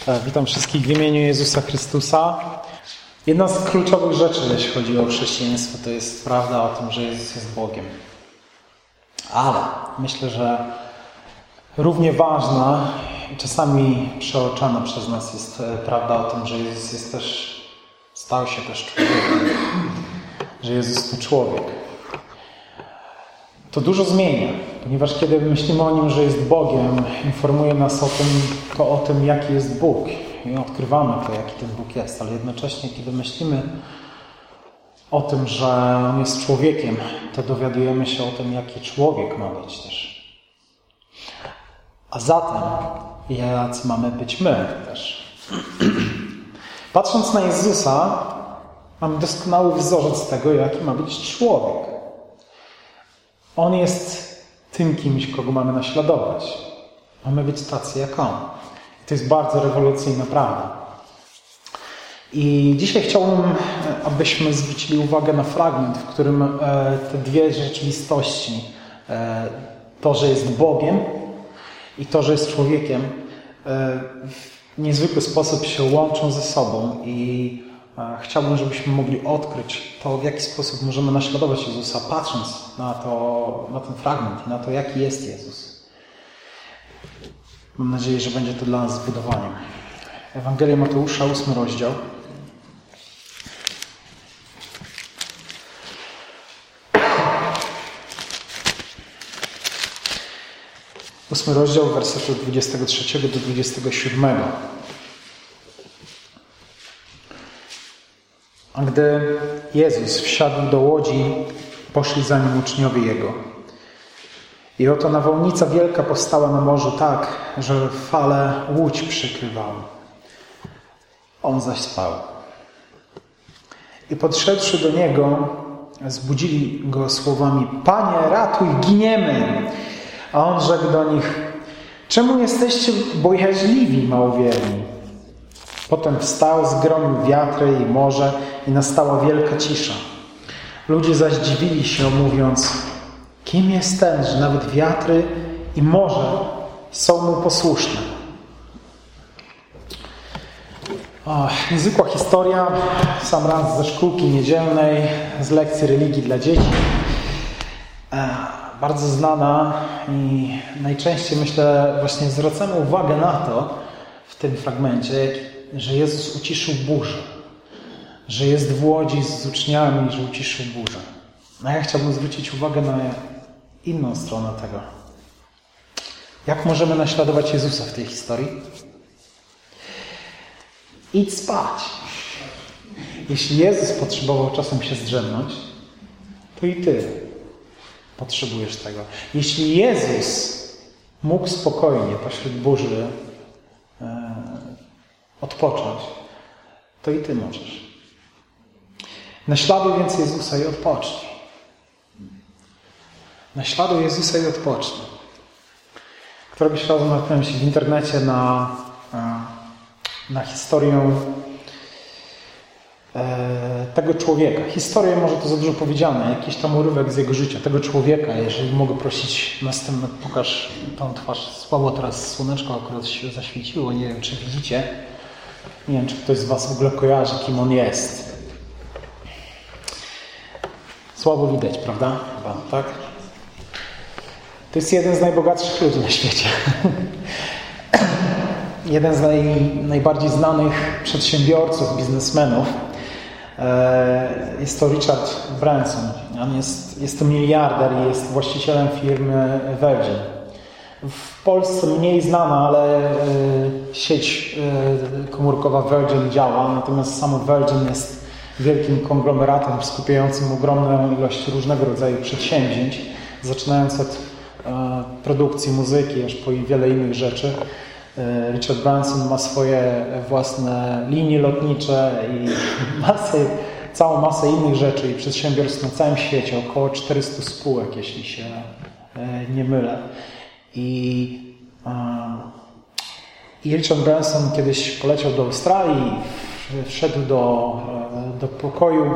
Witam wszystkich w imieniu Jezusa Chrystusa. Jedna z kluczowych rzeczy, jeśli chodzi o chrześcijaństwo, to jest prawda o tym, że Jezus jest Bogiem. Ale myślę, że równie ważna i czasami przeoczana przez nas jest prawda o tym, że Jezus stał się też człowiekiem. Że Jezus to człowiek. To dużo zmienia, ponieważ kiedy myślimy o Nim, że jest Bogiem, informuje nas o tym, jaki jest Bóg. I odkrywamy to, jaki ten Bóg jest. Ale jednocześnie, kiedy myślimy o tym, że On jest człowiekiem, to dowiadujemy się o tym, jaki człowiek ma być też. A zatem, jacy mamy być my też. Patrząc na Jezusa, mamy doskonały wzorzec tego, jaki ma być człowiek. On jest tym kimś, kogo mamy naśladować. Mamy być tacy jak On. To jest bardzo rewolucyjna prawda. I dzisiaj chciałbym, abyśmy zwrócili uwagę na fragment, w którym te dwie rzeczywistości, to, że jest Bogiem i to, że jest człowiekiem, w niezwykły sposób się łączą ze sobą i chciałbym, żebyśmy mogli odkryć to, w jaki sposób możemy naśladować Jezusa, patrząc na ten fragment i na to, jaki jest Jezus. Mam nadzieję, że będzie to dla nas zbudowaniem. Ewangelia Mateusza, 8 rozdział. Ósmy rozdział, wersety od 23 do 27. A gdy Jezus wsiadł do łodzi, poszli za Nim uczniowie Jego. I oto nawałnica wielka powstała na morzu tak, że fale łódź przykrywały. On zaś spał. I podszedłszy do Niego, zbudzili Go słowami: Panie, ratuj, giniemy! A On rzekł do nich: czemu jesteście bojaźliwi, małowierni? Potem wstał, zgromił wiatry i morze i nastała wielka cisza. Ludzie zaś dziwili się, mówiąc: kim jest ten, że nawet wiatry i morze są Mu posłuszne? Niezwykła historia, sam raz ze szkółki niedzielnej, z lekcji religii dla dzieci. Bardzo znana i najczęściej, myślę, właśnie zwracamy uwagę na to w tym fragmencie, że Jezus uciszył burzę, że jest w łodzi z uczniami, że uciszył burzę. A ja chciałbym zwrócić uwagę na inną stronę tego. Jak możemy naśladować Jezusa w tej historii? Idź spać. Jeśli Jezus potrzebował czasem się zdrzemnąć, to i Ty potrzebujesz tego. Jeśli Jezus mógł spokojnie pośród burzy odpocząć, to i Ty możesz. Naśladuj więc Jezusa i odpocznij. Naśladuj Jezusa i odpocznij. Któregoś razu natknąłem się w internecie na historię tego człowieka. Historię, może to za dużo powiedziane, jakiś tam urywek z jego życia, tego człowieka. Jeżeli mogę prosić następny, pokaż tą twarz. Słabo teraz słoneczko akurat się zaświeciło, nie wiem, czy widzicie. Nie wiem, czy ktoś z Was w ogóle kojarzy, kim on jest. Słabo widać, prawda? Chyba, tak? To jest jeden z najbogatszych ludzi na świecie. Jeden z najbardziej znanych przedsiębiorców, biznesmenów. Jest to Richard Branson. On jest to miliarder i jest właścicielem firmy Virgin. W Polsce mniej znana, ale sieć komórkowa Virgin działa, natomiast samo Virgin jest wielkim konglomeratem skupiającym ogromną ilość różnego rodzaju przedsięwzięć, zaczynając od produkcji muzyki, aż po wiele innych rzeczy. Richard Branson ma swoje własne linie lotnicze i całą masę innych rzeczy i przedsiębiorstw na całym świecie, około 400 spółek, jeśli się nie mylę. I Richard Branson kiedyś poleciał do Australii, wszedł do pokoju,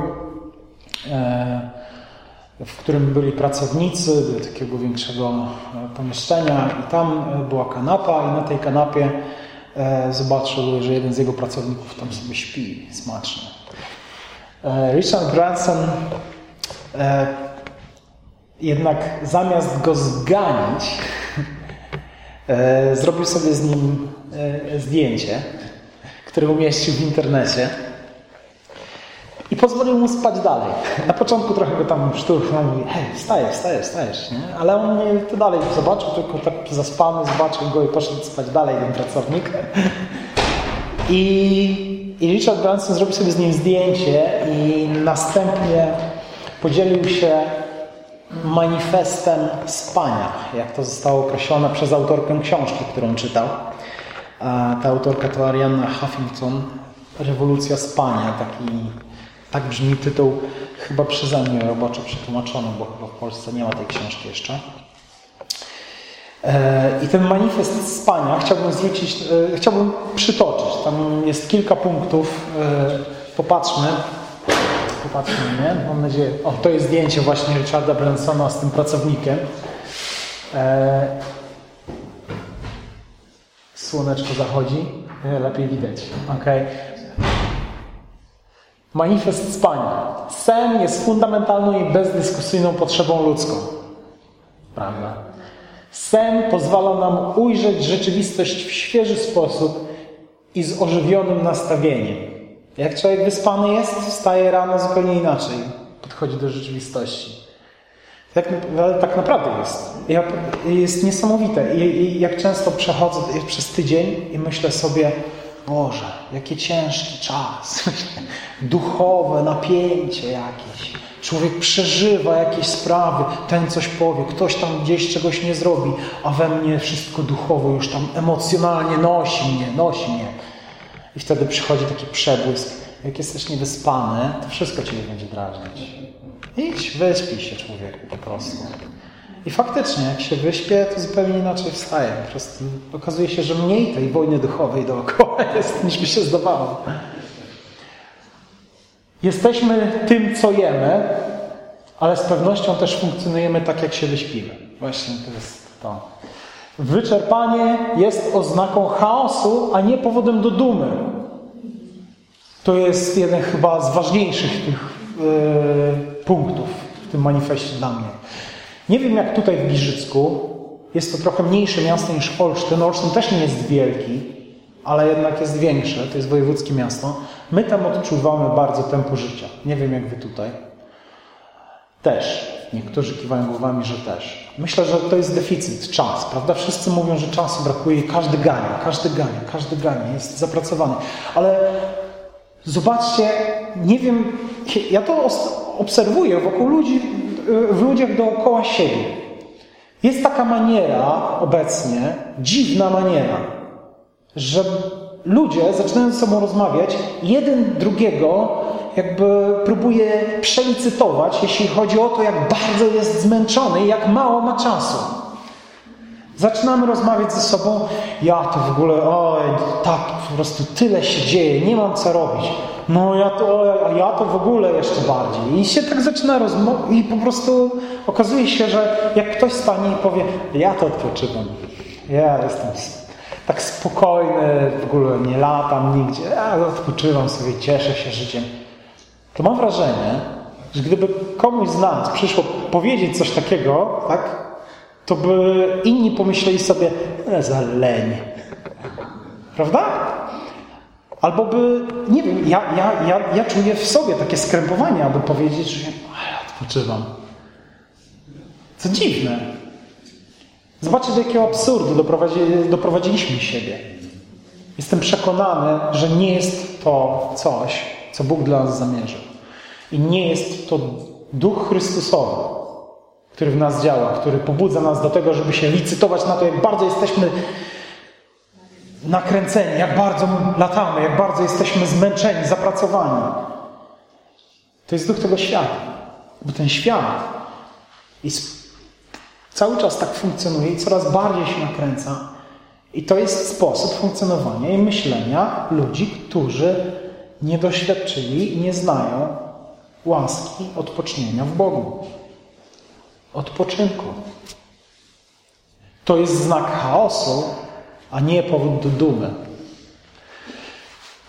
w którym byli pracownicy, do takiego większego pomieszczenia i tam była kanapa i na tej kanapie zobaczył, że jeden z jego pracowników tam sobie śpi smacznie. Richard Branson jednak zamiast go zganić, zrobił sobie z nim zdjęcie, które umieścił w internecie i pozwolił mu spać dalej. Na początku trochę go tam szturchnął, mówi: hej, wstajesz, nie? Ale on nie to dalej zobaczył, tylko tak zaspany, zobaczył go i poszedł spać dalej, ten pracownik. I Richard Branson zrobił sobie z nim zdjęcie i następnie podzielił się manifestem spania, jak to zostało określone przez autorkę książki, którą czytał. Ta autorka to Arianna Huffington, Rewolucja spania, tak brzmi tytuł, chyba przeze mnie roboczo przetłumaczony, bo chyba w Polsce nie ma tej książki jeszcze. I ten manifest spania chciałbym przytoczyć. Tam jest kilka punktów. Popatrzmy, nie? Mam nadzieję. O, to jest zdjęcie właśnie Richarda Bransona z tym pracownikiem. Słoneczko zachodzi. Lepiej widać. Okay. Manifest spania. Sen jest fundamentalną i bezdyskusyjną potrzebą ludzką. Prawda? Sen pozwala nam ujrzeć rzeczywistość w świeży sposób i z ożywionym nastawieniem. Jak człowiek wyspany jest, wstaje rano zupełnie inaczej. Podchodzi do rzeczywistości. Tak naprawdę jest. Jest niesamowite. I jak często przechodzę przez tydzień i myślę sobie: Boże, jaki ciężki czas. Duchowe napięcie jakieś. Człowiek przeżywa jakieś sprawy, ten coś powie, ktoś tam gdzieś czegoś nie zrobi, a we mnie wszystko duchowo już tam emocjonalnie nosi mnie. I wtedy przychodzi taki przebłysk. Jak jesteś niewyspany, to wszystko Ciebie będzie drażnić. Idź, wyspij się, człowieku, po prostu. I faktycznie, jak się wyśpię, to zupełnie inaczej wstaję. Po prostu okazuje się, że mniej tej wojny duchowej dookoła jest, niż mi się zdawało. Jesteśmy tym, co jemy, ale z pewnością też funkcjonujemy tak, jak się wyśpimy. Właśnie to jest to. Wyczerpanie jest oznaką chaosu, a nie powodem do dumy. To jest jeden chyba z ważniejszych tych punktów w tym manifestie dla mnie. Nie wiem, jak tutaj w Giżycku. Jest to trochę mniejsze miasto niż Olsztyn. Olsztyn też nie jest wielki, ale jednak jest większe. To jest wojewódzkie miasto. My tam odczuwamy bardzo tempo życia. Nie wiem, jak wy tutaj. Też. Niektórzy kiwają głowami, że też. Myślę, że to jest deficyt, czas, prawda? Wszyscy mówią, że czasu brakuje i każdy gania, jest zapracowany. Ale zobaczcie, nie wiem, ja to obserwuję wokół ludzi, w ludziach dookoła siebie. Jest taka maniera obecnie, dziwna maniera, że ludzie zaczynają ze sobą rozmawiać, jeden drugiego jakby próbuje przelicytować, jeśli chodzi o to, jak bardzo jest zmęczony i jak mało ma czasu. Zaczynamy rozmawiać ze sobą, ja to w ogóle, tak po prostu tyle się dzieje, nie mam co robić. No ja to w ogóle jeszcze bardziej. I się tak zaczyna rozmowa i po prostu okazuje się, że jak ktoś stanie i powie, ja to odpoczywam, ja jestem tak spokojny, w ogóle nie latam nigdzie, ja odpoczywam sobie, cieszę się życiem. To mam wrażenie, że gdyby komuś z nas przyszło powiedzieć coś takiego, tak, to by inni pomyśleli sobie, za leń. Prawda? Albo by, nie wiem, ja czuję w sobie takie skrępowanie, aby powiedzieć, że ja odpoczywam. Co dziwne. Zobaczcie, do jakiego absurdu doprowadziliśmy siebie. Jestem przekonany, że nie jest to coś, co Bóg dla nas zamierzył. I nie jest to Duch Chrystusowy, który w nas działa, który pobudza nas do tego, żeby się licytować na to, jak bardzo jesteśmy nakręceni, jak bardzo latamy, jak bardzo jesteśmy zmęczeni, zapracowani. To jest duch tego świata. Bo ten świat cały czas tak funkcjonuje i coraz bardziej się nakręca. I to jest sposób funkcjonowania i myślenia ludzi, którzy nie doświadczyli i nie znają łaski odpocznienia w Bogu. Odpoczynku. To jest znak chaosu, a nie powód do dumy.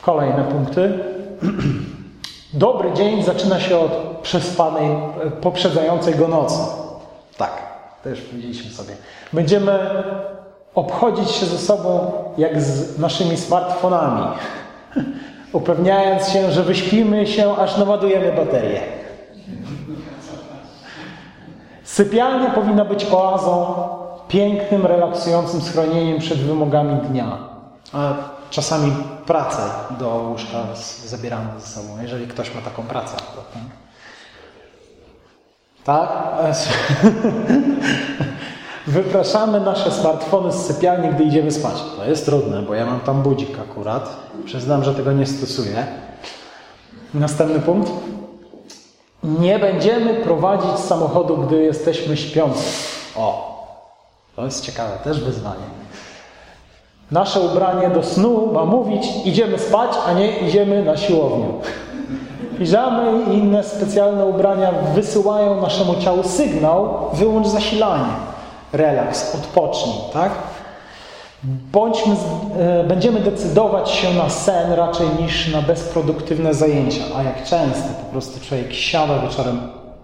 Kolejne punkty. Dobry dzień zaczyna się od przespanej, poprzedzającej go nocy. Tak, to już powiedzieliśmy sobie. Będziemy obchodzić się ze sobą jak z naszymi smartfonami, upewniając się, że wyśpimy się, aż naładujemy baterię. Sypialnia powinna być oazą, pięknym, relaksującym schronieniem przed wymogami dnia. A czasami pracę do łóżka zabieramy ze sobą, jeżeli ktoś ma taką pracę. Tak? Wypraszamy nasze smartfony z sypialni, gdy idziemy spać. To jest trudne, bo ja mam tam budzik akurat. Przyznam, że tego nie stosuję. Następny punkt. Nie będziemy prowadzić samochodu, gdy jesteśmy śpiący. O, to jest ciekawe, też wyzwanie. Nasze ubranie do snu ma mówić, idziemy spać, a nie idziemy na siłownię. Piżamy i inne specjalne ubrania wysyłają naszemu ciału sygnał, wyłącz zasilanie. Relaks, odpocznij, tak? Będziemy decydować się na sen raczej niż na bezproduktywne zajęcia. A jak często po prostu człowiek siada wieczorem,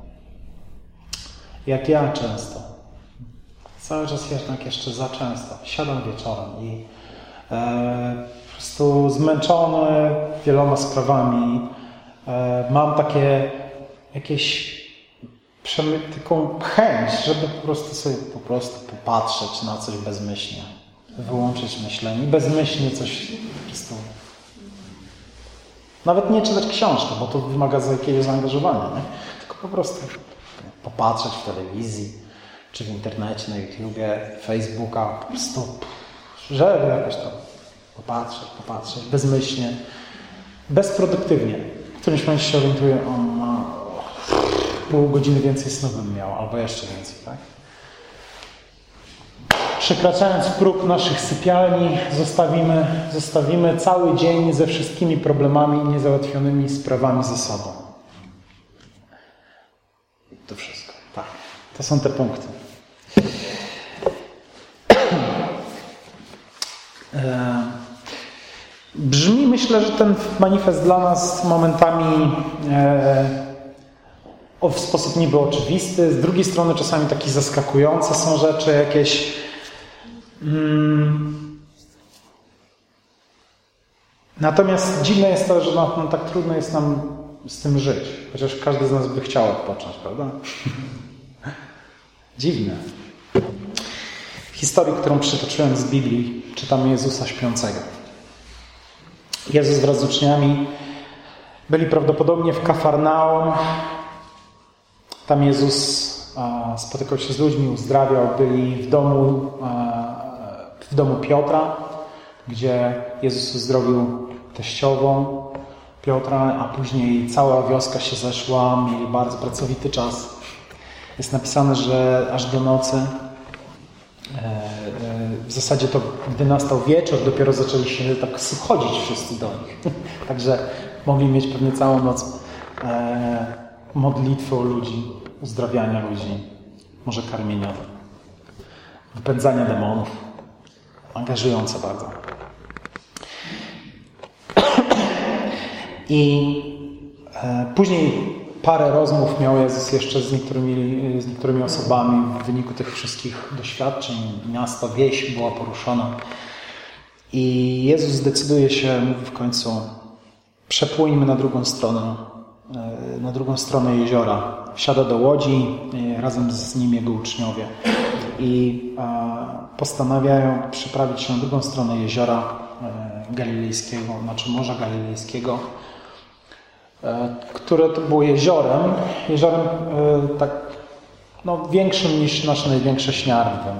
jak ja często, cały czas jednak jeszcze za często, siadam wieczorem i po prostu zmęczony wieloma sprawami, mam takie jakieś taką chęć, żeby po prostu sobie popatrzeć na coś bezmyślnie. Wyłączyć myślenie i bezmyślnie coś po prostu... Nawet nie czytać książki, bo to wymaga jakiegoś zaangażowania, nie? Tylko po prostu popatrzeć w telewizji, czy w internecie, na YouTubie, Facebooka, po prostu, żeby jakoś tam popatrzeć, bezmyślnie, bezproduktywnie. W którymś momencie się orientuję, on ma pół godziny więcej snu bym miał, albo jeszcze więcej, tak? Przekraczając próg naszych sypialni, zostawimy cały dzień ze wszystkimi problemami i niezałatwionymi sprawami ze sobą. To wszystko. Tak. To są te punkty. Brzmi, myślę, że ten manifest dla nas momentami w sposób niby oczywisty, z drugiej strony czasami taki zaskakujące są rzeczy jakieś. Natomiast dziwne jest to, że tak trudno jest nam z tym żyć. Chociaż każdy z nas by chciał odpocząć, prawda? Dziwne. W historii, którą przytoczyłem z Biblii, czytamy Jezusa śpiącego. Jezus wraz z uczniami byli prawdopodobnie w Kafarnaum. Tam Jezus spotykał się z ludźmi, uzdrawiał. Byli w domu Piotra, gdzie Jezus uzdrowił teściową Piotra, a później cała wioska się zeszła, mieli bardzo pracowity czas. Jest napisane, że aż do nocy, w zasadzie to gdy nastał wieczór, dopiero zaczęli się tak schodzić wszyscy do nich. Także mogli mieć pewnie całą noc modlitwy o ludzi, uzdrawiania ludzi, może karmienia, wypędzania demonów. Angażujące bardzo. I później parę rozmów miał Jezus jeszcze z niektórymi osobami w wyniku tych wszystkich doświadczeń. Miasto, wieś była poruszona. I Jezus decyduje się, mówi w końcu, przepłyńmy na drugą stronę jeziora. Wsiada do łodzi, razem z nim jego uczniowie. I postanawiają przeprawić się na drugą stronę jeziora galilejskiego, znaczy Morza Galilejskiego, które to było jeziorem tak większym niż nasze największe Śniardwy.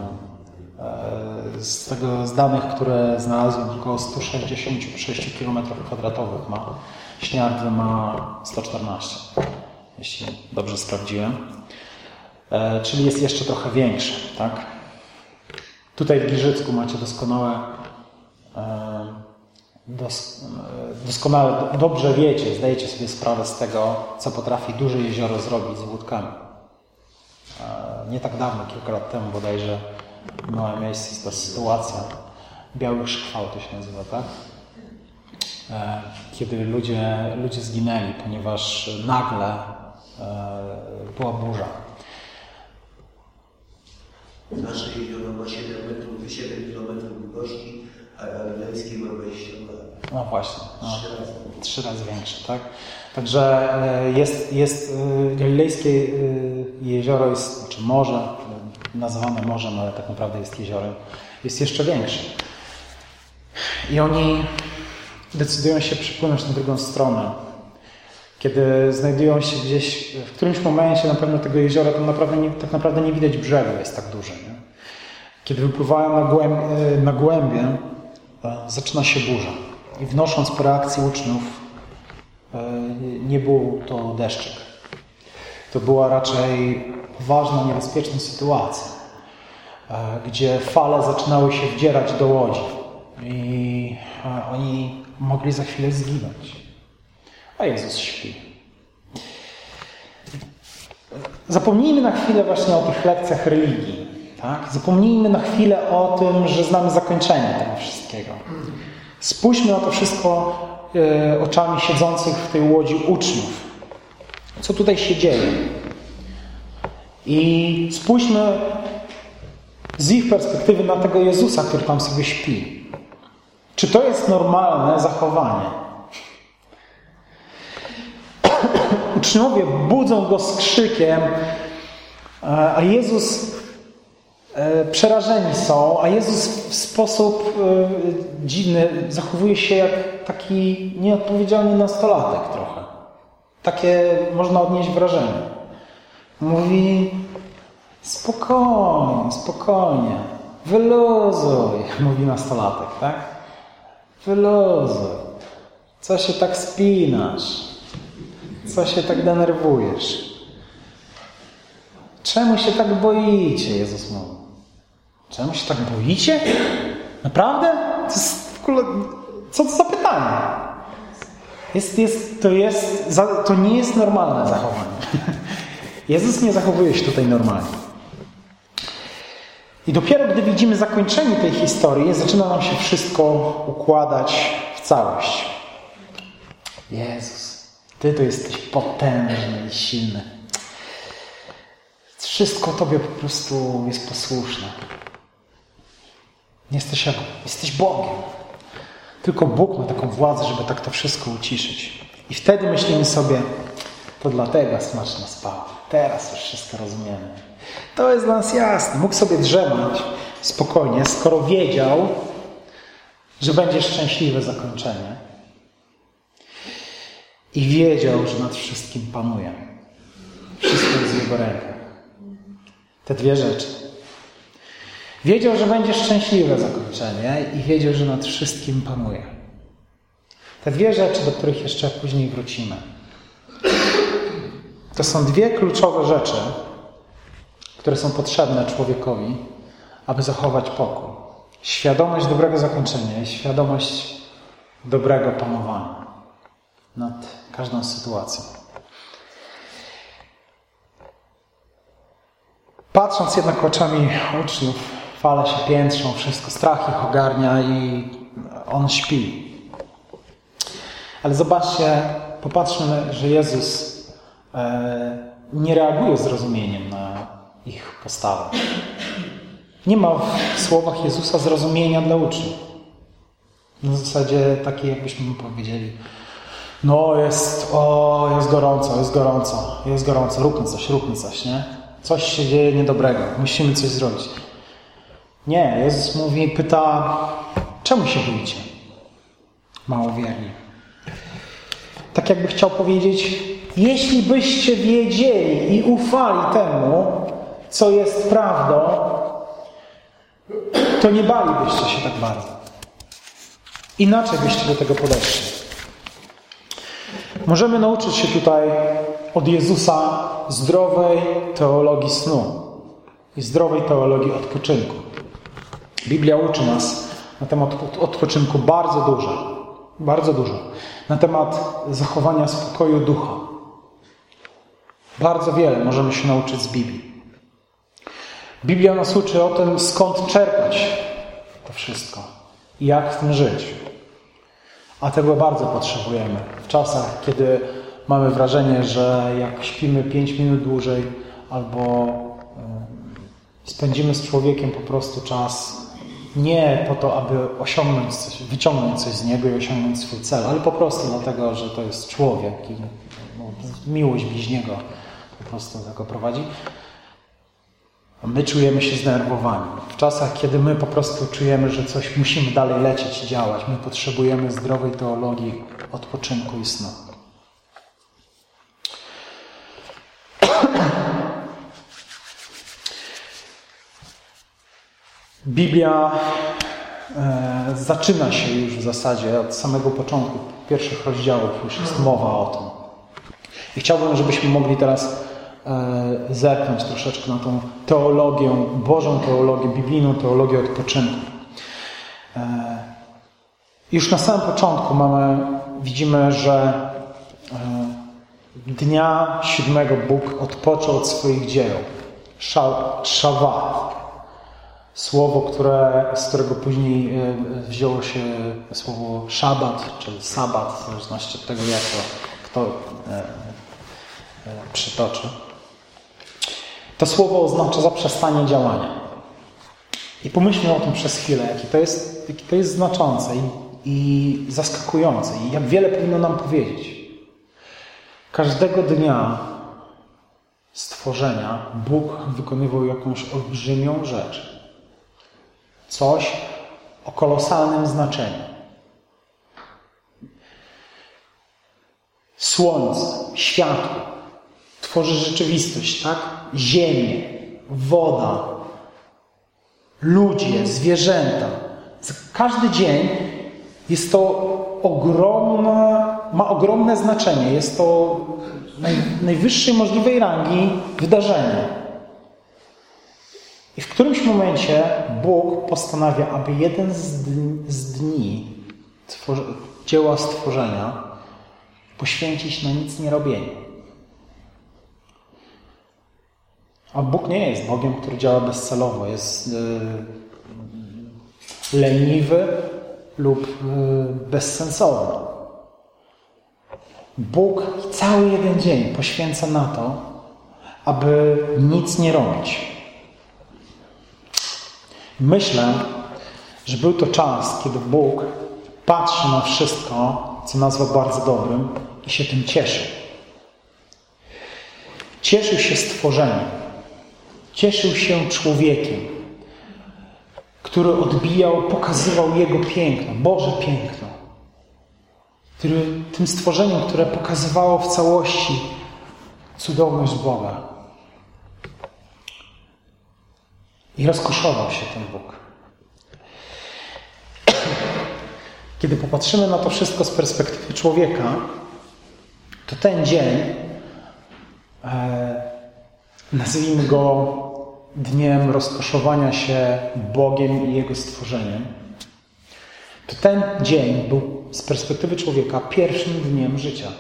Z danych, które znalazłem, około 166 km² ma. Śniardwy ma 114, jeśli dobrze sprawdziłem. Czyli jest jeszcze trochę większy, tak? Tutaj w Giżycku macie doskonale, dobrze wiecie, zdajecie sobie sprawę z tego, co potrafi duże jezioro zrobić z łódkami. Nie tak dawno, kilka lat temu bodajże, miała miejsce ta sytuacja. Biały Szkwał to się nazywa, tak? kiedy ludzie zginęli, ponieważ nagle była burza. Nasze jezioro ma 7 km długości, a galilejskie ma 22. No właśnie. 3 razy większe, tak? Także jest galilejskie jezioro, jest, znaczy morze, nazywane morzem, ale tak naprawdę jest jeziorem, jest jeszcze większe. I oni decydują się przepłynąć na drugą stronę. Kiedy znajdują się gdzieś, w którymś momencie na pewno tego jeziora, to tak naprawdę nie widać brzegu, jest tak duży. Nie? Kiedy wypływają na głębie, zaczyna się burza. I wnosząc po reakcji uczniów, nie był to deszczyk. To była raczej poważna, niebezpieczna sytuacja, gdzie fale zaczynały się wdzierać do łodzi i oni mogli za chwilę zginąć. A Jezus śpi. Zapomnijmy na chwilę właśnie o tych lekcjach religii. Tak? Zapomnijmy na chwilę o tym, że znamy zakończenie tego wszystkiego. Spójrzmy na to wszystko oczami siedzących w tej łodzi uczniów. Co tutaj się dzieje? I spójrzmy z ich perspektywy na tego Jezusa, który tam sobie śpi. Czy to jest normalne zachowanie? Uczniowie budzą go z krzykiem, a Jezus przerażeni są, a Jezus w sposób dziwny zachowuje się jak taki nieodpowiedzialny nastolatek trochę. Takie można odnieść wrażenie. Mówi: spokojnie, wyluzuj, mówi nastolatek, tak? Wyluzuj. Co się tak spinasz? Co się tak denerwujesz? Czemu się tak boicie? Jezus mówi. Czemu się tak boicie? Naprawdę? Co to za pytanie? To nie jest normalne zachowanie. Jezus nie zachowuje się tutaj normalnie. I dopiero gdy widzimy zakończenie tej historii, zaczyna nam się wszystko układać w całość. Jezus, Ty to jesteś potężny i silny. Wszystko Tobie po prostu jest posłuszne. Jesteś Bogiem. Tylko Bóg ma taką władzę, żeby tak to wszystko uciszyć. I wtedy myślimy sobie, to dlatego smacznie spał. Teraz już wszystko rozumiemy. To jest dla nas jasne. Mógł sobie drzemać spokojnie, skoro wiedział, że będzie szczęśliwe zakończenie. I wiedział, że nad wszystkim panuje. Wszystko jest w Jego rękach. Te dwie rzeczy. Wiedział, że będzie szczęśliwe zakończenie i wiedział, że nad wszystkim panuje. Te dwie rzeczy, do których jeszcze później wrócimy. To są dwie kluczowe rzeczy, które są potrzebne człowiekowi, aby zachować pokój. Świadomość dobrego zakończenia i świadomość dobrego panowania nad każdą sytuacją. Patrząc jednak oczami uczniów, fale się piętrzą, wszystko, strach ich ogarnia i on śpi. Ale zobaczcie, popatrzmy, że Jezus nie reaguje zrozumieniem na ich postawę. Nie ma w słowach Jezusa zrozumienia dla uczniów. Na zasadzie takiej, jakbyśmy mu powiedzieli: no jest gorąco, róbmy coś, nie? Coś się dzieje niedobrego, musimy coś zrobić. Nie, Jezus pyta, czemu się boicie? Małowierni. Tak jakby chciał powiedzieć, jeśli byście wiedzieli i ufali temu, co jest prawdą, to nie balibyście się tak bardzo. Inaczej byście do tego podeszli. Możemy nauczyć się tutaj od Jezusa zdrowej teologii snu i zdrowej teologii odpoczynku. Biblia uczy nas na temat odpoczynku bardzo dużo. Na temat zachowania spokoju ducha. Bardzo wiele możemy się nauczyć z Biblii. Biblia nas uczy o tym, skąd czerpać to wszystko i jak w tym żyć. A tego bardzo potrzebujemy. W czasach, kiedy mamy wrażenie, że jak śpimy 5 minut dłużej albo spędzimy z człowiekiem po prostu czas nie po to, aby osiągnąć coś, wyciągnąć coś z niego i osiągnąć swój cel, ale po prostu dlatego, że to jest człowiek i miłość bliźniego po prostu tego prowadzi. My czujemy się zdenerwowani. W czasach, kiedy my po prostu czujemy, że coś musimy dalej lecieć i działać, my potrzebujemy zdrowej teologii, odpoczynku i snu. Biblia zaczyna się już w zasadzie od samego początku, pierwszych rozdziałów już jest mowa o tym. I chciałbym, żebyśmy mogli teraz zerknąć troszeczkę na tą teologię, Bożą teologię, biblijną teologię odpoczynku. Już na samym początku widzimy, że dnia 7 Bóg odpoczął od swoich dzieł. Shabbat. Słowo, z którego później wzięło się słowo szabat, czy sabat, w zależności od tego, jak to kto przytoczy. To słowo oznacza zaprzestanie działania. I pomyślmy o tym przez chwilę, jakie to jest znaczące i zaskakujące i jak wiele powinno nam powiedzieć. Każdego dnia stworzenia Bóg wykonywał jakąś olbrzymią rzecz. Coś o kolosalnym znaczeniu. Słońce, światło tworzy rzeczywistość, tak? Ziemię, woda, ludzie, zwierzęta. Każdy dzień jest to ma ogromne znaczenie. Jest to najwyższej możliwej rangi wydarzenie. I w którymś momencie Bóg postanawia, aby jeden z dni dzieła stworzenia poświęcić na nic nie robienie. A Bóg nie jest Bogiem, który działa bezcelowo. Jest leniwy lub bezsensowny. Bóg cały jeden dzień poświęca na to, aby nic nie robić. Myślę, że był to czas, kiedy Bóg patrzy na wszystko, co nazwał bardzo dobrym i się tym cieszył. Cieszył się stworzeniem. Cieszył się człowiekiem, który pokazywał Jego piękno, Boże piękno. Tym stworzeniem, które pokazywało w całości cudowność Boga. I rozkoszował się ten Bóg. Kiedy popatrzymy na to wszystko z perspektywy człowieka, to ten dzień, nazwijmy go dniem rozkoszowania się Bogiem i Jego stworzeniem, to ten dzień był z perspektywy człowieka pierwszym dniem życia.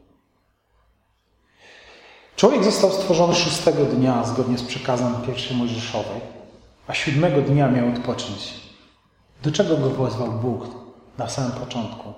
Człowiek został stworzony 6 dnia zgodnie z przekazem pierwszej Mojżeszowej, a 7 dnia miał odpocząć. Do czego go wezwał Bóg na samym początku?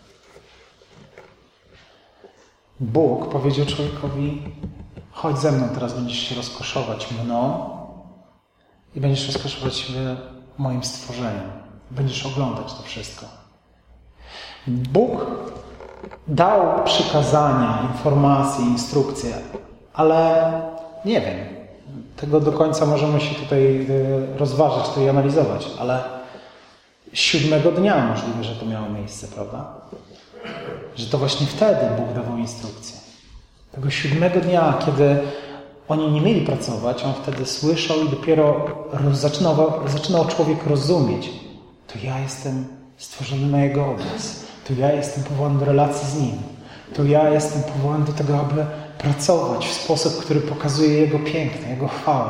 Bóg powiedział człowiekowi: chodź ze mną, teraz będziesz się rozkoszować mną i będziesz rozkoszować się moim stworzeniem. Będziesz oglądać to wszystko. Bóg dał przykazania, informacje, instrukcje, ale nie wiem, tego do końca możemy się tutaj rozważyć, to i analizować, ale 7 dnia możliwe, że to miało miejsce, prawda? Że to właśnie wtedy Bóg dawał instrukcje. Tego 7 dnia, kiedy oni nie mieli pracować, on wtedy słyszał i dopiero zaczynał człowiek rozumieć. To ja jestem stworzony na Jego obraz. To ja jestem powołany do relacji z Nim. To ja jestem powołany do tego, aby pracować w sposób, który pokazuje Jego piękno, Jego chwałę.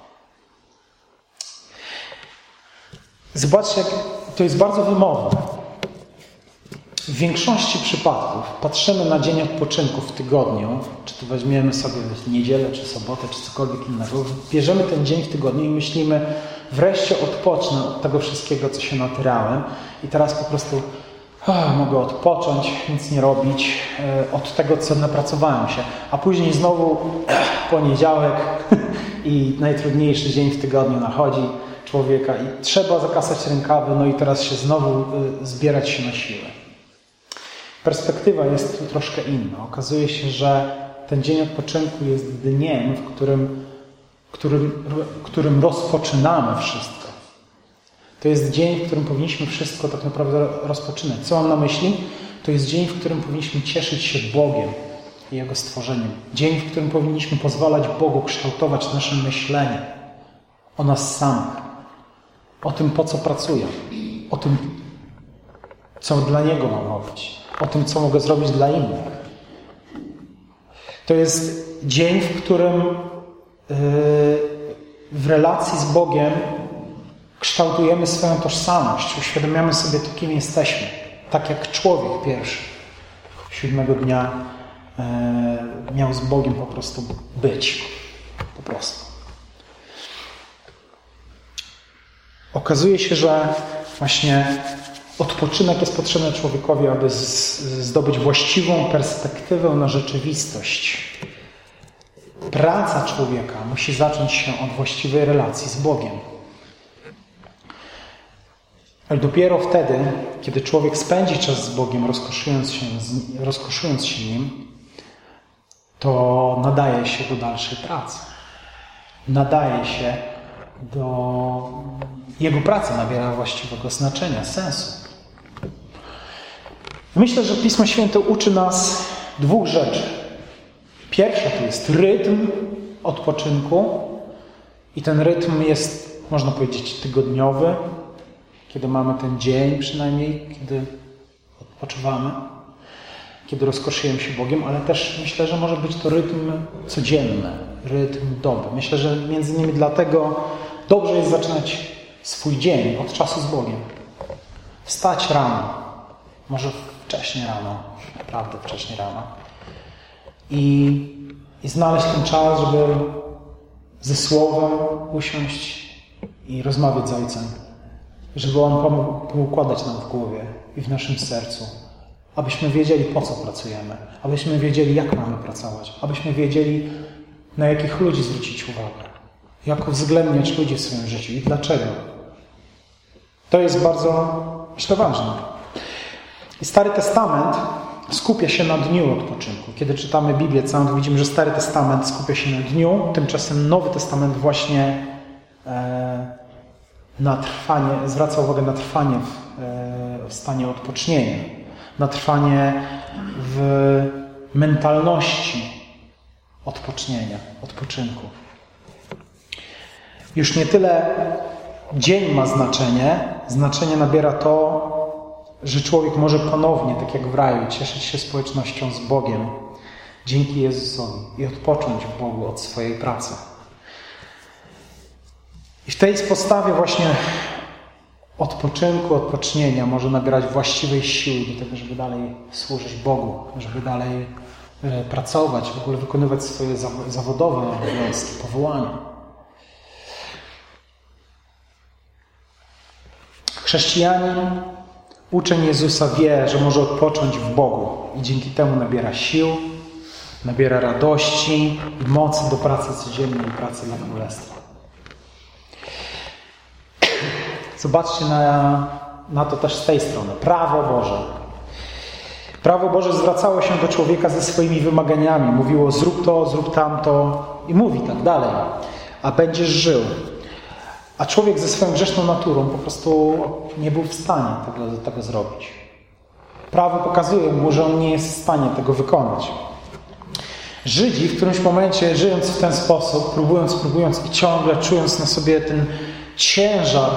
Zobaczcie, jak to jest bardzo wymowne. W większości przypadków patrzymy na dzień odpoczynku w tygodniu, czy to weźmiemy sobie niedzielę, czy sobotę, czy cokolwiek innego, bierzemy ten dzień w tygodniu i myślimy, wreszcie odpocznę od tego wszystkiego, co się natyrałem i teraz po prostu mogę odpocząć, nic nie robić od tego, co napracowałem się. A później znowu poniedziałek i najtrudniejszy dzień w tygodniu nachodzi człowieka i trzeba zakasać rękawy, no i teraz się znowu zbierać się na siłę. Perspektywa jest tu troszkę inna. Okazuje się, że ten dzień odpoczynku jest dniem, w którym rozpoczynamy wszystko. To jest dzień, w którym powinniśmy wszystko tak naprawdę rozpoczynać. Co mam na myśli? To jest dzień, w którym powinniśmy cieszyć się Bogiem i Jego stworzeniem. Dzień, w którym powinniśmy pozwalać Bogu kształtować nasze myślenie o nas samych, o tym, po co pracuję, o tym, co dla Niego mam robić, o tym, co mogę zrobić dla innych. To jest dzień, w którym w relacji z Bogiem kształtujemy swoją tożsamość, uświadamiamy sobie to, kim jesteśmy. Tak jak człowiek pierwszy 7 dnia miał z Bogiem po prostu być. Po prostu. Okazuje się, że właśnie odpoczynek jest potrzebny człowiekowi, aby zdobyć właściwą perspektywę na rzeczywistość. Praca człowieka musi zacząć się od właściwej relacji z Bogiem. Ale dopiero wtedy, kiedy człowiek spędzi czas z Bogiem, rozkoszując się Nim, to nadaje się do dalszej pracy. Nadaje się do... Jego praca nabiera właściwego znaczenia, sensu. Myślę, że Pismo Święte uczy nas 2 rzeczy. Pierwsza to jest rytm odpoczynku i ten rytm jest, można powiedzieć, tygodniowy, kiedy mamy ten dzień przynajmniej, kiedy odpoczywamy, kiedy rozkoszujemy się Bogiem, ale też myślę, że może być to rytm codzienny, rytm doby. Myślę, że między innymi dlatego dobrze jest zaczynać swój dzień od czasu z Bogiem. Wstać rano, może wcześnie rano, naprawdę wcześnie rano i znaleźć ten czas, żeby ze Słowem usiąść i rozmawiać z Ojcem, żeby On pomógł poukładać nam w głowie i w naszym sercu, abyśmy wiedzieli, po co pracujemy, abyśmy wiedzieli, jak mamy pracować, abyśmy wiedzieli, na jakich ludzi zwrócić uwagę, jak uwzględniać ludzi w swoim życiu i dlaczego. To jest bardzo, myślę, ważne. I Stary Testament skupia się na dniu odpoczynku. Kiedy czytamy Biblię całą, to widzimy, że Stary Testament skupia się na dniu, tymczasem Nowy Testament właśnie na trwanie, zwraca uwagę na trwanie w stanie odpocznienia, na trwanie w mentalności odpocznienia, odpoczynku. Już nie tyle dzień ma znaczenie nabiera to, że człowiek może ponownie, tak jak w raju, cieszyć się społecznością z Bogiem dzięki Jezusowi i odpocząć w Bogu od swojej pracy. I w tej postawie właśnie odpoczynku, odpocznienia może nabierać właściwej siły do tego, żeby dalej służyć Bogu, żeby dalej pracować, w ogóle wykonywać swoje zawodowe obowiązki, powołania. Chrześcijanin, uczeń Jezusa wie, że może odpocząć w Bogu i dzięki temu nabiera sił, nabiera radości i mocy do pracy codziennej i pracy dla Królestwa. Zobaczcie na to też z tej strony. Prawo Boże. Prawo Boże zwracało się do człowieka ze swoimi wymaganiami. Mówiło: zrób to, zrób tamto i mówi tak dalej, a będziesz żył. A człowiek ze swoją grzeszną naturą po prostu nie był w stanie tego zrobić. Prawo pokazuje mu, że on nie jest w stanie tego wykonać. Żydzi w którymś momencie, żyjąc w ten sposób, próbując i ciągle czując na sobie ten ciężar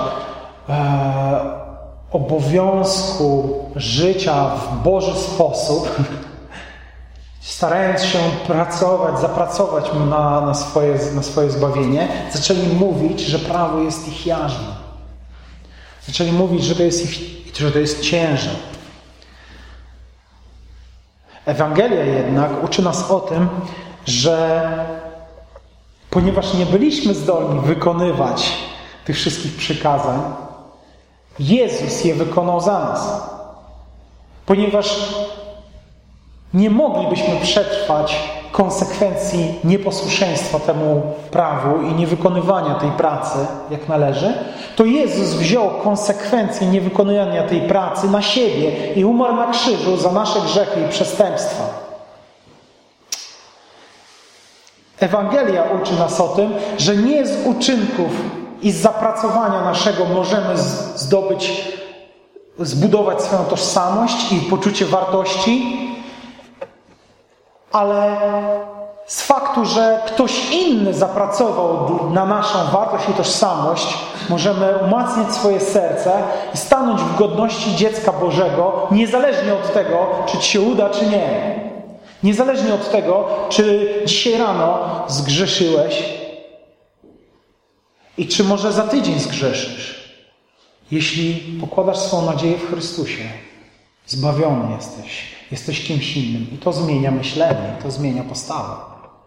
obowiązku życia w Boży sposób, starając się zapracować na swoje zbawienie, zaczęli mówić, że prawo jest ich jarzmem. Zaczęli mówić, że to jest ciężar. Ewangelia jednak uczy nas o tym, że ponieważ nie byliśmy zdolni wykonywać tych wszystkich przykazań, Jezus je wykonał za nas. Ponieważ nie moglibyśmy przetrwać konsekwencji nieposłuszeństwa temu prawu i niewykonywania tej pracy jak należy, to Jezus wziął konsekwencje niewykonywania tej pracy na siebie i umarł na krzyżu za nasze grzechy i przestępstwa. Ewangelia uczy nas o tym, że nie z uczynków i z zapracowania naszego możemy zbudować swoją tożsamość i poczucie wartości, ale z faktu, że ktoś inny zapracował na naszą wartość i tożsamość, możemy umacniać swoje serce i stanąć w godności dziecka Bożego, niezależnie od tego, czy ci się uda, czy nie. Niezależnie od tego, czy dzisiaj rano zgrzeszyłeś i czy może za tydzień zgrzeszysz. Jeśli pokładasz swoją nadzieję w Chrystusie, zbawiony jesteś. Jesteś kimś innym. I to zmienia myślenie, to zmienia postawę.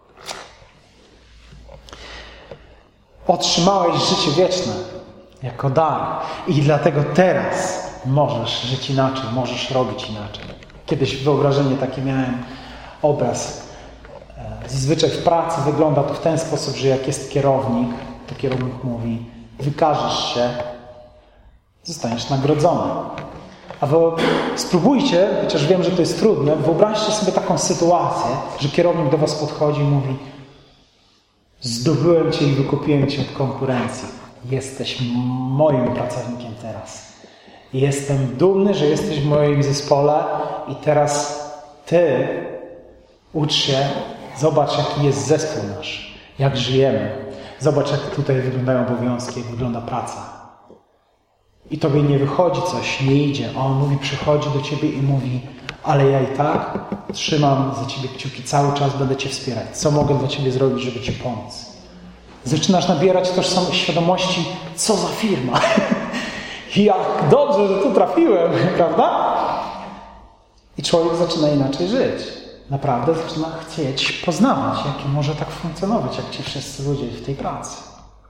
Otrzymałeś życie wieczne jako dar. I dlatego teraz możesz żyć inaczej, możesz robić inaczej. Kiedyś wyobrażenie takie miałem, obraz. Zazwyczaj w pracy wygląda to w ten sposób, że jak jest kierownik, to kierownik mówi: wykażesz się, zostaniesz nagrodzony. A wy spróbujcie, chociaż wiem, że to jest trudne, wyobraźcie sobie taką sytuację, że kierownik do was podchodzi i mówi: zdobyłem cię i wykupiłem cię od konkurencji. Jesteś moim pracownikiem teraz. Jestem dumny, że jesteś w moim zespole i teraz ty ucz się, zobacz, jaki jest zespół nasz, jak żyjemy. Zobacz, jak tutaj wyglądają obowiązki, jak wygląda praca. I tobie nie wychodzi coś, nie idzie. A on mówi, przychodzi do ciebie i mówi: ale ja i tak trzymam za ciebie kciuki, cały czas będę cię wspierać. Co mogę dla ciebie zrobić, żeby ci pomóc? Zaczynasz nabierać tożsamości, świadomości, co za firma. Jak dobrze, że tu trafiłem, prawda? I człowiek zaczyna inaczej żyć. Naprawdę zaczyna chcieć poznawać, jak może tak funkcjonować, jak ci wszyscy ludzie w tej pracy.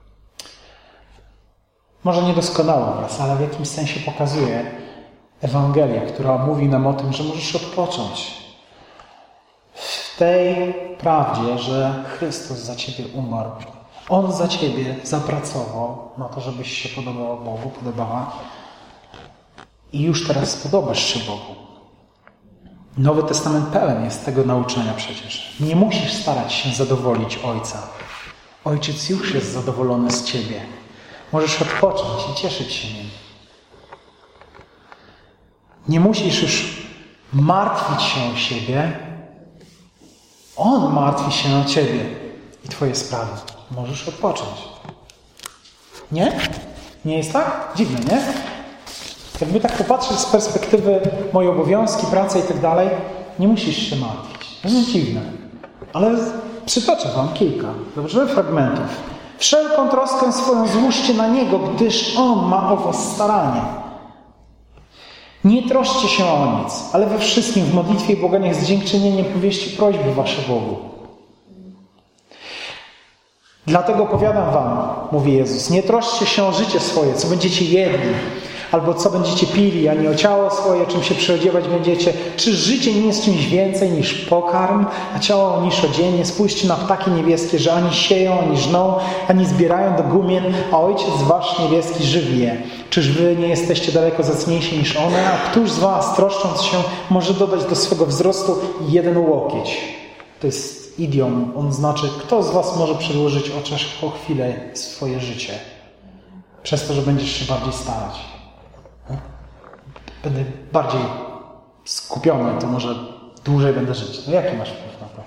Może niedoskonały obraz, ale w jakimś sensie pokazuje Ewangelia, która mówi nam o tym, że możesz odpocząć w tej prawdzie, że Chrystus za ciebie umarł. On za ciebie zapracował na to, żebyś się podobał Bogu, podobała. I już teraz podobasz się Bogu. Nowy Testament pełen jest tego nauczania przecież. Nie musisz starać się zadowolić Ojca. Ojciec już jest zadowolony z ciebie. Możesz odpocząć i cieszyć się nim. Nie musisz już martwić się o siebie. On martwi się o ciebie i twoje sprawy. Możesz odpocząć. Nie? Nie jest tak? Dziwne, nie? Jakby tak popatrzeć z perspektywy moje obowiązki, pracy i tak dalej, nie musisz się martwić. To jest dziwne. Ale przytoczę wam kilka dobrze fragmentów. Wszelką troskę swoją złóżcie na Niego, gdyż On ma o was staranie. Nie troszcie się o nic, ale we wszystkim w modlitwie i błaganiach z dziękczynieniem powieście prośby wasze Bogu. Dlatego powiadam wam, mówi Jezus, nie troszcie się o życie swoje, co będziecie jedli, albo co będziecie pili, ani o ciało swoje, czym się przyodziewać będziecie. Czy życie nie jest czymś więcej niż pokarm, a ciało niż odzienie? Spójrzcie na ptaki niebieskie, że ani sieją, ani żną, ani zbierają do gumien, a Ojciec wasz niebieski żywi je. Czyż wy nie jesteście daleko zacniejsi niż one? A któż z was, troszcząc się, może dodać do swego wzrostu jeden łokieć? To jest idiom, on znaczy, kto z was może przedłużyć o chwilę swoje życie? Przez to, że będziesz się bardziej starać. Będę bardziej skupiony, to może dłużej będę żyć. No jaki masz wpływ na to?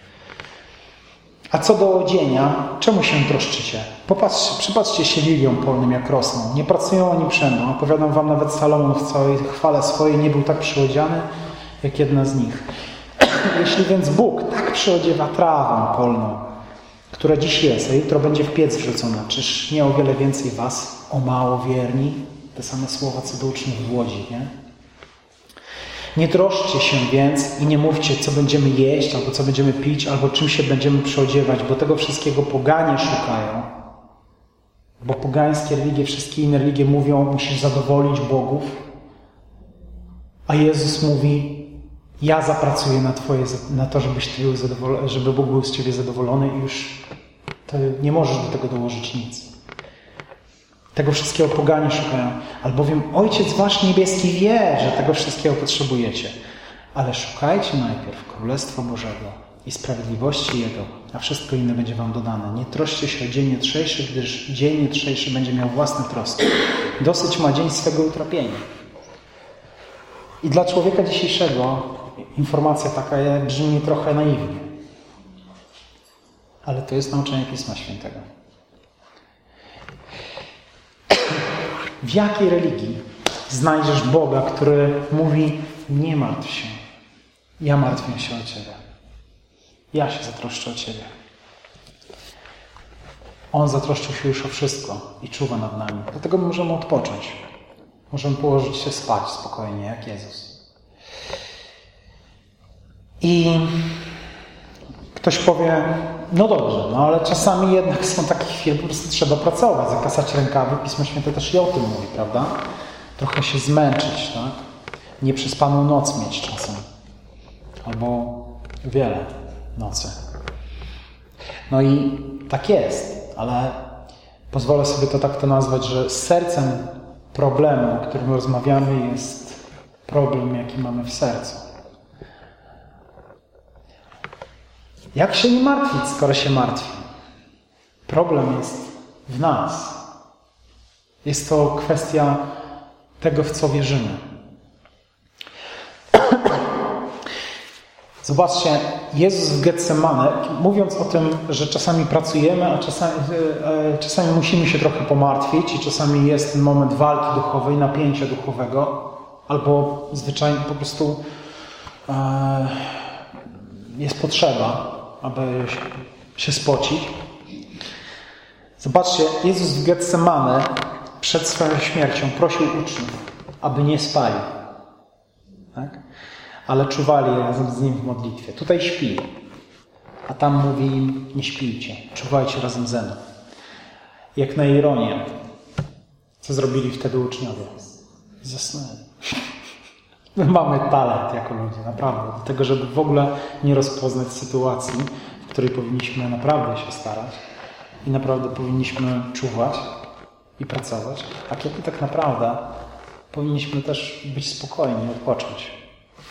A co do odzienia, czemu się troszczycie? Przypatrzcie się liliom polnym, jak rosną. Nie pracują ani przędą. Opowiadam wam, nawet Salomon w całej chwale swojej nie był tak przyodziany, jak jedna z nich. Jeśli więc Bóg tak przyodziewa trawę polną, która dziś jest, a jutro będzie w piec wrzucona, czyż nie o wiele więcej was, o mało wierni? Te same słowa, co do uczniów w Łodzi, nie? Nie troszczcie się więc i nie mówcie, co będziemy jeść, albo co będziemy pić, albo czym się będziemy przyodziewać, bo tego wszystkiego poganie szukają. Bo pogańskie religie, wszystkie inne religie mówią, musisz zadowolić bogów. A Jezus mówi, ja zapracuję na to, żebyś ty był zadowolony, żeby Bóg był z ciebie zadowolony i już ty nie możesz do tego dołożyć nic. Tego wszystkiego poganie szukają. Albowiem Ojciec wasz niebieski wie, że tego wszystkiego potrzebujecie. Ale szukajcie najpierw Królestwa Bożego i sprawiedliwości Jego, a wszystko inne będzie wam dodane. Nie troszcie się o dzień jutrzejszy, gdyż dzień jutrzejszy będzie miał własne troski. Dosyć ma dzień swego utrapienia. I dla człowieka dzisiejszego informacja taka brzmi trochę naiwnie. Ale to jest nauczanie Pisma Świętego. W jakiej religii znajdziesz Boga, który mówi, nie martw się, ja martwię się o ciebie. Ja się zatroszczę o ciebie. On zatroszczył się już o wszystko i czuwa nad nami. Dlatego możemy odpocząć. Możemy położyć się spać spokojnie, jak Jezus. I ktoś powie, no dobrze, no ale czasami jednak są takie chwile, po prostu trzeba pracować, zakasać rękawy. Pismo Święte też i o tym mówi, prawda? Trochę się zmęczyć, tak? Nieprzespaną noc mieć czasem. Albo wiele nocy. No i tak jest, ale pozwolę sobie to tak nazwać, że sercem problemu, o którym rozmawiamy, jest problem, jaki mamy w sercu. Jak się nie martwić, skoro się martwi? Problem jest w nas. Jest to kwestia tego, w co wierzymy. Zobaczcie, Jezus w Getsemane, mówiąc o tym, że czasami pracujemy, a czasami musimy się trochę pomartwić i czasami jest ten moment walki duchowej, napięcia duchowego, albo zwyczajnie po prostu jest potrzeba, aby się spocić. Zobaczcie, Jezus w Getsemane przed swoją śmiercią prosił uczniów, aby nie spali. Tak? Ale czuwali razem z Nim w modlitwie. Tutaj śpi, a tam mówi im, nie śpijcie, czuwajcie razem ze mną. Jak na ironię, co zrobili wtedy uczniowie? Zasnęli. My mamy talent jako ludzie, naprawdę, do tego, żeby w ogóle nie rozpoznać sytuacji, w której powinniśmy naprawdę się starać i naprawdę powinniśmy czuwać i pracować, a kiedy tak naprawdę powinniśmy też być spokojni, odpocząć.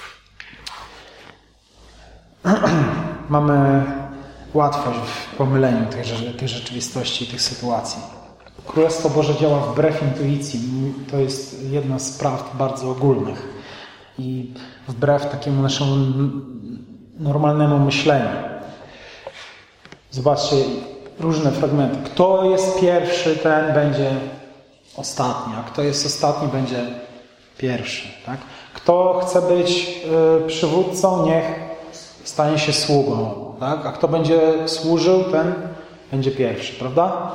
Mamy łatwość w pomyleniu tych rzeczywistości i tych sytuacji. Królestwo Boże działa wbrew intuicji. To jest jedna z prawd bardzo ogólnych. I wbrew takiemu naszemu normalnemu myśleniu. Zobaczcie różne fragmenty. Kto jest pierwszy, ten będzie ostatni, a kto jest ostatni, będzie pierwszy. Tak? Kto chce być przywódcą, niech stanie się sługą. Tak? A kto będzie służył, ten będzie pierwszy. Prawda?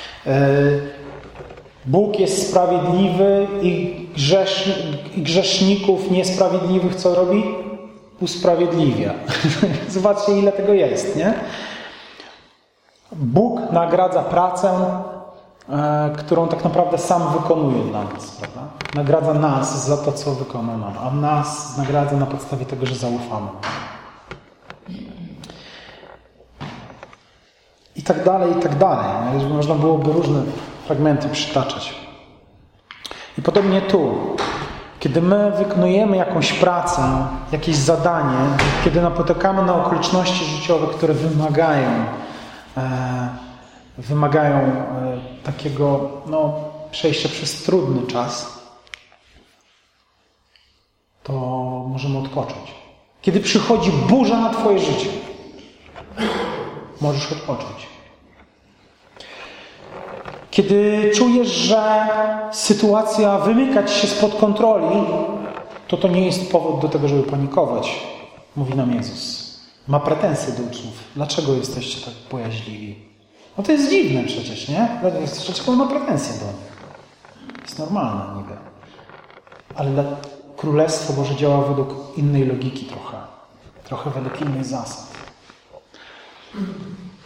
Bóg jest sprawiedliwy i grzeszników niesprawiedliwych co robi? Usprawiedliwia. Zobaczcie, ile tego jest, nie? Bóg nagradza pracę, którą tak naprawdę sam wykonuje dla nas, prawda? Nagradza nas za to, co wykonał nam, a nas nagradza na podstawie tego, że zaufamy. I tak dalej, i tak dalej. Można byłoby różne fragmenty przytaczać. I podobnie tu. Kiedy my wykonujemy jakąś pracę, jakieś zadanie, kiedy napotykamy na okoliczności życiowe, które wymagają takiego przejścia przez trudny czas, to możemy odpocząć. Kiedy przychodzi burza na twoje życie, możesz odpocząć. Kiedy czujesz, że sytuacja wymyka ci się spod kontroli, to nie jest powód do tego, żeby panikować, mówi nam Jezus. Ma pretensje do uczniów. Dlaczego jesteście tak bojaźliwi? No to jest dziwne przecież, nie? Dlaczego on ma pretensje do nich? Jest normalne niby. Ale Królestwo Boże działa według innej logiki trochę. Trochę według innych zasad.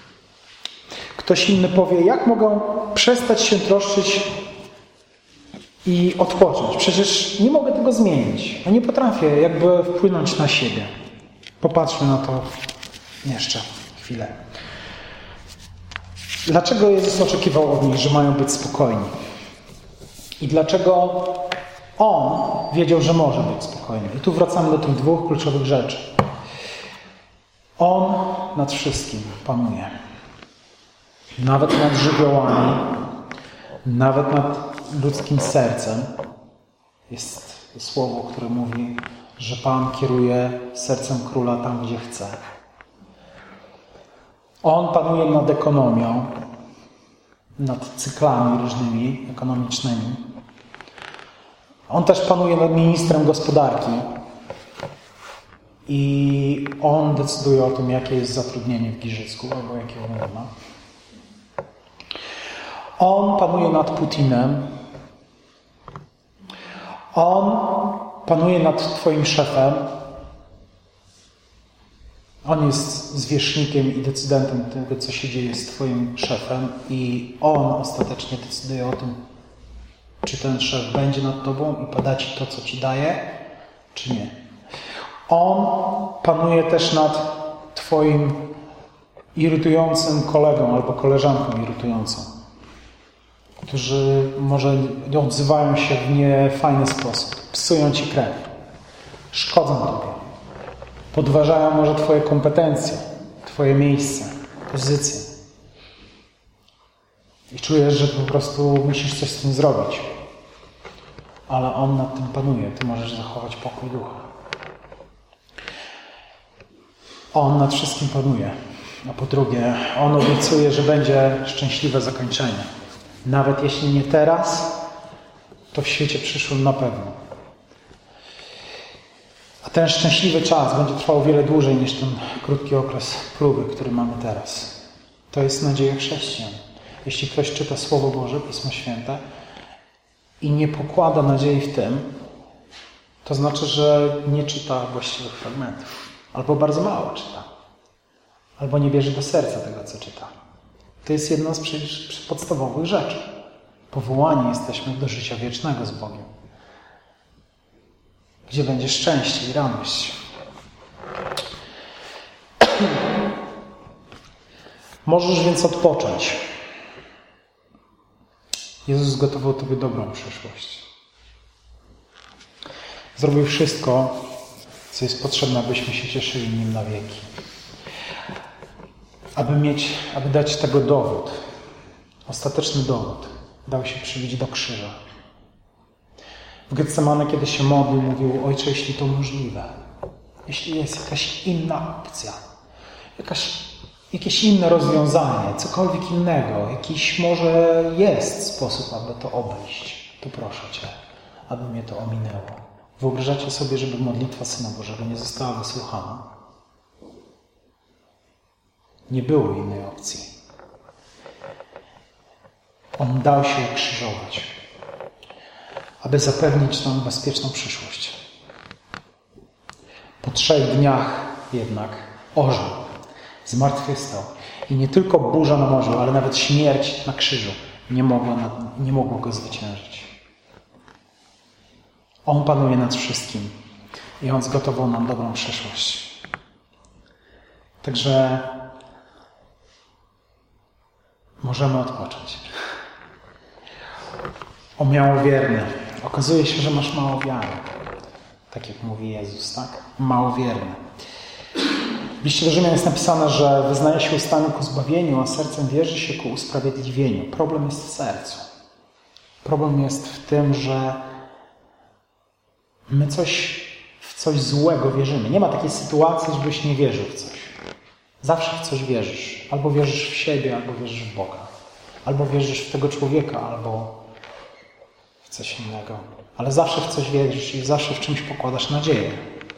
Ktoś inny powie, jak mogą przestać się troszczyć i odpocząć. Przecież nie mogę tego zmienić. A nie potrafię jakby wpłynąć na siebie. Popatrzmy na to jeszcze chwilę. Dlaczego Jezus oczekiwał od nich, że mają być spokojni? I dlaczego On wiedział, że może być spokojny? I tu wracamy do tych dwóch kluczowych rzeczy. On nad wszystkim panuje. Nawet nad żywiołami, nawet nad ludzkim sercem. Jest słowo, które mówi, że Pan kieruje sercem króla tam, gdzie chce. On panuje nad ekonomią, nad cyklami różnymi ekonomicznymi. On też panuje nad ministrem gospodarki i on decyduje o tym, jakie jest zatrudnienie w Giżycku albo jakiego nie ma. On panuje nad Putinem. On panuje nad twoim szefem. On jest zwierzchnikiem i decydentem tego, co się dzieje z twoim szefem i on ostatecznie decyduje o tym, czy ten szef będzie nad tobą i poda ci to, co ci daje, czy nie. On panuje też nad twoim irytującym kolegą albo koleżanką irytującą, którzy może odzywają się w niefajny sposób, psują ci krew, szkodzą tobie, podważają może twoje kompetencje, twoje miejsce, pozycję. I czujesz, że po prostu musisz coś z tym zrobić. Ale on nad tym panuje. Ty możesz zachować pokój ducha. On nad wszystkim panuje. A po drugie, on obiecuje, że będzie szczęśliwe zakończenie. Nawet jeśli nie teraz, to w świecie przyszłym na pewno. A ten szczęśliwy czas będzie trwał wiele dłużej niż ten krótki okres próby, który mamy teraz. To jest nadzieja chrześcijan. Jeśli ktoś czyta Słowo Boże, Pismo Święte i nie pokłada nadziei w tym, to znaczy, że nie czyta właściwych fragmentów. Albo bardzo mało czyta. Albo nie bierze do serca tego, co czyta. To jest jedna z podstawowych rzeczy. Powołani jesteśmy do życia wiecznego z Bogiem. Gdzie będzie szczęście i radość. Możesz więc odpocząć. Jezus zgotował Tobie dobrą przyszłość. Zrobił wszystko, co jest potrzebne, abyśmy się cieszyli Nim na wieki. Aby dać tego dowód, ostateczny dowód, dał się przybić do krzyża. W Getsemane, kiedy się modlił, mówił: Ojcze, jeśli to możliwe, jeśli jest jakaś inna opcja, jakieś inne rozwiązanie, cokolwiek innego, jakiś może jest sposób, aby to obejść, to proszę Cię, aby mnie to ominęło. Wyobrażacie sobie, żeby modlitwa Syna Bożego nie została wysłuchana? Nie było innej opcji. On dał się ukrzyżować, aby zapewnić nam bezpieczną przyszłość. Po 3 dniach jednak ożył, zmartwychwstał. I nie tylko burza na morzu, ale nawet śmierć na krzyżu nie mogło go zwyciężyć. On panuje nad wszystkim i On zgotował nam dobrą przyszłość. Także możemy odpocząć. O małowierny. Okazuje się, że masz mało wiary. Tak jak mówi Jezus, tak? Małowierny. W liście do Rzymian jest napisane, że wyznaje się ustami ku zbawieniu, a sercem wierzy się ku usprawiedliwieniu. Problem jest w sercu. Problem jest w tym, że my w coś złego wierzymy. Nie ma takiej sytuacji, żebyś nie wierzył w coś. Zawsze w coś wierzysz. Albo wierzysz w siebie, albo wierzysz w Boga. Albo wierzysz w tego człowieka, albo w coś innego. Ale zawsze w coś wierzysz i zawsze w czymś pokładasz nadzieję.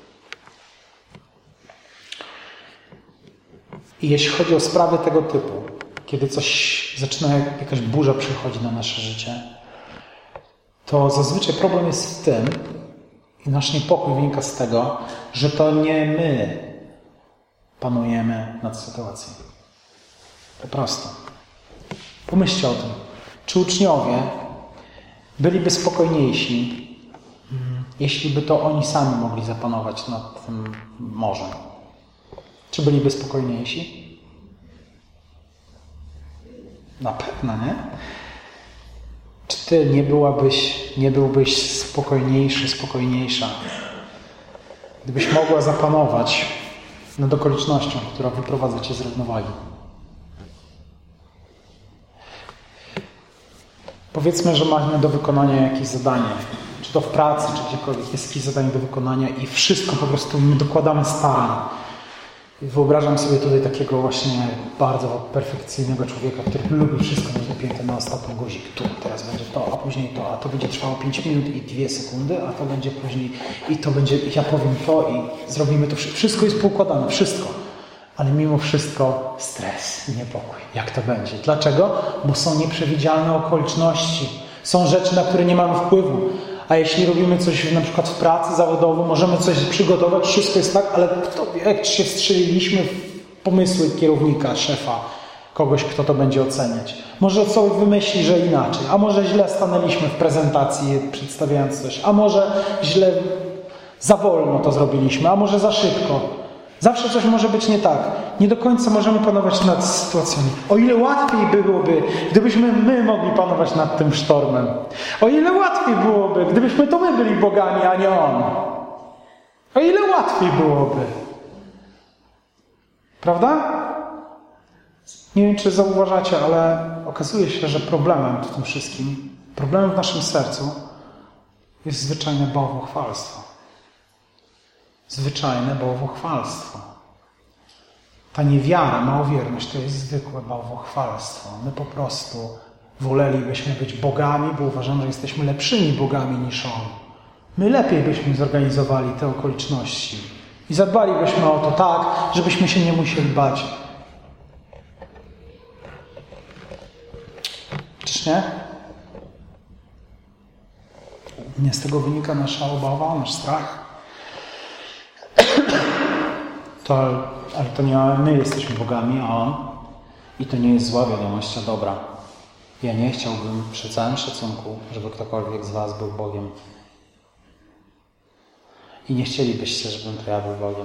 I jeśli chodzi o sprawy tego typu, kiedy jakaś burza przychodzi na nasze życie, to zazwyczaj problem jest w tym, i nasz niepokój wynika z tego, że to nie my panujemy nad sytuacją. Po prostu. Pomyślcie o tym. Czy uczniowie, byliby spokojniejsi, jeśli by to oni sami mogli zapanować nad tym morzem. Czy byliby spokojniejsi? Na pewno, nie? Czy ty nie byłbyś spokojniejszy, spokojniejsza, gdybyś mogła zapanować nad okolicznością, która wyprowadza cię z równowagi? Powiedzmy, że mamy do wykonania jakieś zadanie, czy to w pracy, czy gdziekolwiek jest jakieś zadanie do wykonania i wszystko po prostu my dokładamy starań. Wyobrażam sobie tutaj takiego właśnie bardzo perfekcyjnego człowieka, który lubi wszystko mieć dopięte na ostatni guzik. Tu, teraz będzie to, a później to, a to będzie trwało 5 minut i 2 sekundy, a to będzie później i to będzie, ja powiem to i zrobimy to. Wszystko jest poukładane, wszystko. Ale mimo wszystko stres i niepokój. Jak to będzie? Dlaczego? Bo są nieprzewidzialne okoliczności. Są rzeczy, na które nie mamy wpływu. A jeśli robimy coś na przykład w pracy zawodowej, możemy coś przygotować, wszystko jest tak, ale kto wie, jak się wstrzeliliśmy w pomysły kierownika, szefa, kogoś, kto to będzie oceniać. Może sobie wymyśli, że inaczej, a może źle stanęliśmy w prezentacji przedstawiając coś, a może źle, za wolno to zrobiliśmy, a może za szybko. Zawsze coś może być nie tak. Nie do końca możemy panować nad sytuacjami. O ile łatwiej byłoby, gdybyśmy my mogli panować nad tym sztormem. O ile łatwiej byłoby, gdybyśmy to my byli bogami, a nie On. O ile łatwiej byłoby. Prawda? Nie wiem, czy zauważacie, ale okazuje się, że problemem w tym wszystkim, problemem w naszym sercu jest zwyczajne bałwochwalstwo. Zwyczajne bałwochwalstwo. Ta niewiara, małowierność to jest zwykłe bałwochwalstwo. My po prostu wolelibyśmy być bogami, bo uważamy, że jesteśmy lepszymi bogami niż On. My lepiej byśmy zorganizowali te okoliczności i zadbalibyśmy o to tak, żebyśmy się nie musieli bać. Czyż nie? Nie z tego wynika nasza obawa, nasz strach. Ale to nie my jesteśmy bogami, a On. I to nie jest zła wiadomość, a dobra. Ja nie chciałbym przy całym szacunku, żeby ktokolwiek z was był Bogiem. I nie chcielibyście, żebym to ja był Bogiem.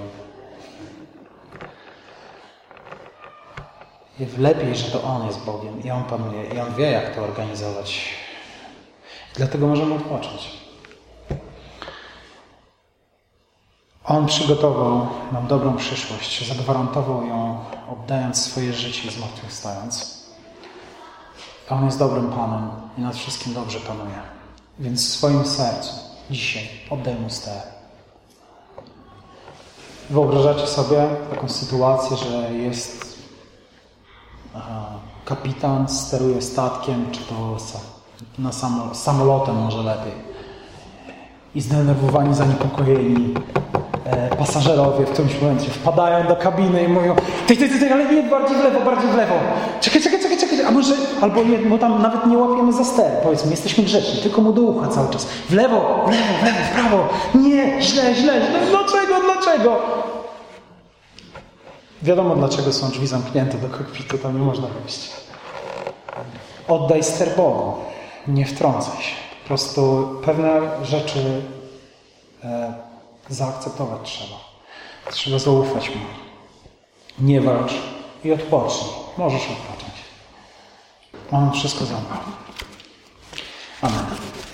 Lepiej, że to On jest Bogiem i On panuje, i On wie, jak to organizować. Dlatego możemy odpocząć. On przygotował nam dobrą przyszłość, zagwarantował ją, oddając swoje życie i zmartwychwstając. On jest dobrym Panem i nad wszystkim dobrze panuje. Więc w swoim sercu dzisiaj oddaj Mu ster. Wyobrażacie sobie taką sytuację, że jest kapitan, steruje statkiem, czy to samolotem może lepiej. I zdenerwowani, zaniepokojeni pasażerowie w którymś momencie wpadają do kabiny i mówią: ty, ale nie, bardziej w lewo. Czekaj, a może, albo nie, bo tam nawet nie łapiemy za ster, powiedzmy, jesteśmy grzeczni, tylko mu do ucha cały czas. W lewo, w prawo. Nie, źle. Dlaczego? Wiadomo, dlaczego są drzwi zamknięte do kokpitu, tam nie można wejść. Oddaj ster Bogu, nie wtrącaj się. Po prostu pewne rzeczy zaakceptować trzeba. Trzeba zaufać Mu. Nie walcz i odpocznij. Możesz odpocząć. On wszystko zabrał. Amen.